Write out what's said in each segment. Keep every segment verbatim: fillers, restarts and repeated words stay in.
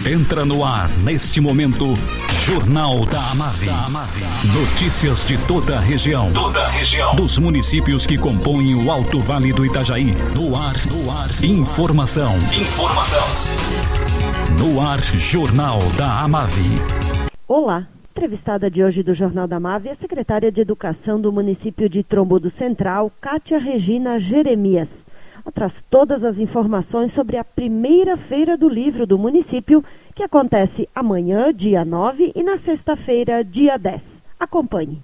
Entra no ar, neste momento, Jornal da Amave. Notícias de toda a região. Toda a região. Dos municípios que compõem o Alto Vale do Itajaí. No ar, no ar. Informação. Informação. No ar, Jornal da Amave. Olá. Entrevistada de hoje do Jornal da Amave é a secretária de Educação do município de Trombudo Central, Kátia Regina Jeremias. Ela traz todas as informações sobre a primeira feira do livro do município, que acontece amanhã, dia nove, e na sexta-feira, dia dez. Acompanhe.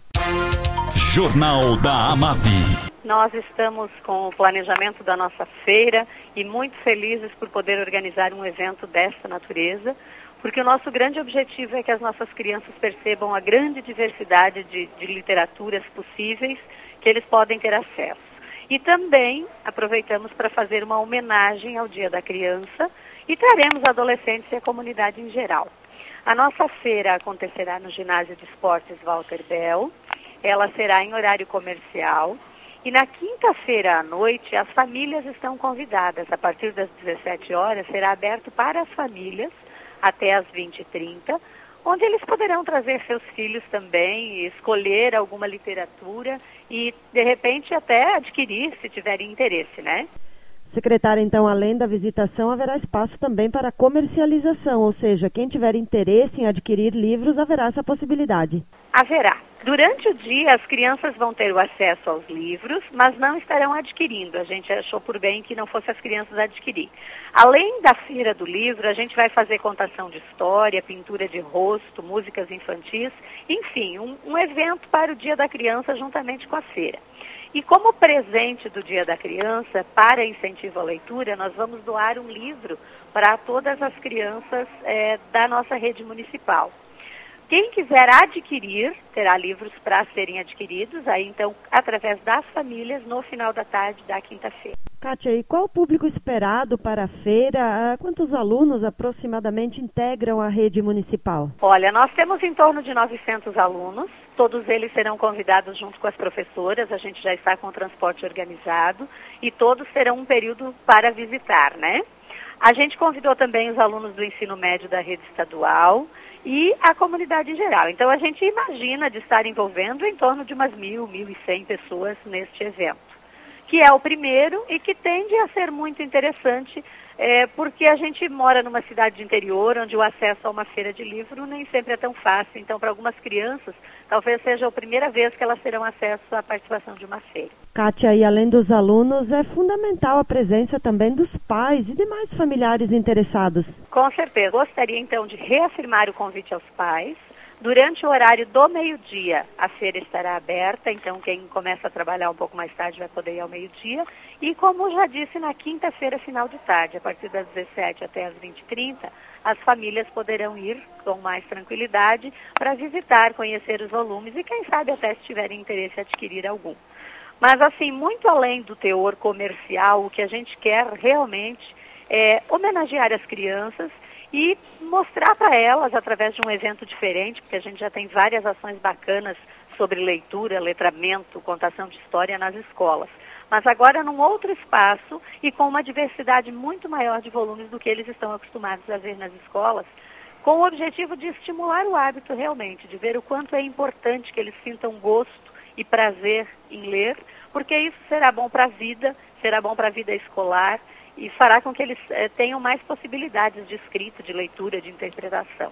Jornal da Amave. Nós estamos com o planejamento da nossa feira e muito felizes por poder organizar um evento dessa natureza, porque o nosso grande objetivo é que as nossas crianças percebam a grande diversidade de, de literaturas possíveis que eles podem ter acesso. E também aproveitamos para fazer uma homenagem ao Dia da Criança e traremos adolescentes e a comunidade em geral. A nossa feira acontecerá no Ginásio de Esportes Walter Bell, ela será em horário comercial e na quinta-feira à noite as famílias estão convidadas. A partir das dezessete horas será aberto para as famílias até às vinte e trinta, onde eles poderão trazer seus filhos também, escolher alguma literatura e, de repente, até adquirir, se tiverem interesse, né? Secretária, então, além da visitação, haverá espaço também para comercialização, ou seja, quem tiver interesse em adquirir livros, haverá essa possibilidade. Haverá. Durante o dia, as crianças vão ter o acesso aos livros, mas não estarão adquirindo. A gente achou por bem que não fosse as crianças adquirir. Além da feira do livro, a gente vai fazer contação de história, pintura de rosto, músicas infantis, enfim, um, um evento para o Dia da Criança juntamente com a feira. E como presente do Dia da Criança, para incentivo à leitura, nós vamos doar um livro para todas as crianças é, da nossa rede municipal. Quem quiser adquirir, terá livros para serem adquiridos, aí então, através das famílias, no final da tarde da quinta-feira. Kátia, e qual o público esperado para a feira? Quantos alunos aproximadamente integram a rede municipal? Olha, nós temos em torno de novecentos alunos, todos eles serão convidados junto com as professoras, a gente já está com o transporte organizado e todos terão um período para visitar, né? A gente convidou também os alunos do ensino médio da rede estadual e a comunidade em geral. Então, a gente imagina de estar envolvendo em torno de umas mil, mil e cem pessoas neste evento, que é o primeiro e que tende a ser muito interessante, é, porque a gente mora numa cidade de interior, onde o acesso a uma feira de livro nem sempre é tão fácil. Então, para algumas crianças, talvez seja a primeira vez que elas terão acesso à participação de uma feira. Kátia, e além dos alunos, é fundamental a presença também dos pais e demais familiares interessados. Com certeza. Gostaria, então, de reafirmar o convite aos pais. Durante o horário do meio-dia, a feira estará aberta, então quem começa a trabalhar um pouco mais tarde vai poder ir ao meio-dia. E como já disse, na quinta-feira, final de tarde, a partir das dezessete até as vinte e trinta, as famílias poderão ir com mais tranquilidade para visitar, conhecer os volumes e quem sabe até se tiverem interesse adquirir algum. Mas assim, muito além do teor comercial, o que a gente quer realmente é homenagear as crianças e mostrar para elas, através de um evento diferente, porque a gente já tem várias ações bacanas sobre leitura, letramento, contação de história nas escolas. Mas agora num outro espaço e com uma diversidade muito maior de volumes do que eles estão acostumados a ver nas escolas, com o objetivo de estimular o hábito realmente, de ver o quanto é importante que eles sintam gosto e prazer em ler, porque isso será bom para a vida, será bom para a vida escolar, e fará com que eles eh, tenham mais possibilidades de escrita, de leitura, de interpretação.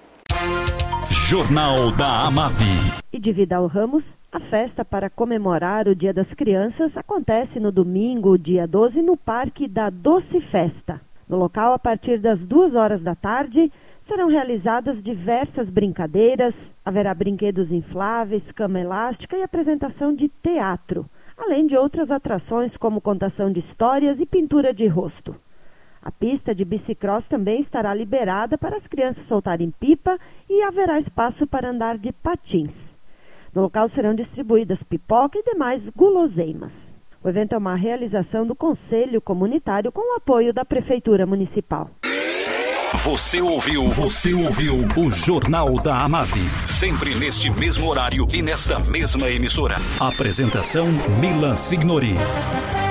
Jornal da Amave. E de Vidal Ramos, a festa para comemorar o Dia das Crianças acontece no domingo, dia doze, no Parque da Doce Festa. No local, a partir das duas horas da tarde, serão realizadas diversas brincadeiras, haverá brinquedos infláveis, cama elástica e apresentação de teatro, além de outras atrações como contação de histórias e pintura de rosto. A pista de bicicross também estará liberada para as crianças soltarem pipa e haverá espaço para andar de patins. No local serão distribuídas pipoca e demais guloseimas. O evento é uma realização do Conselho Comunitário com o apoio da Prefeitura Municipal. Você ouviu, você ouviu o Jornal da Amave. Sempre neste mesmo horário e nesta mesma emissora. Apresentação Milan Signori.